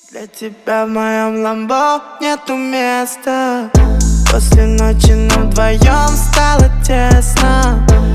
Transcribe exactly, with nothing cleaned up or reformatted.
Для тебя в моем ламбо нету места. После ночи нам вдвоем стало тесно.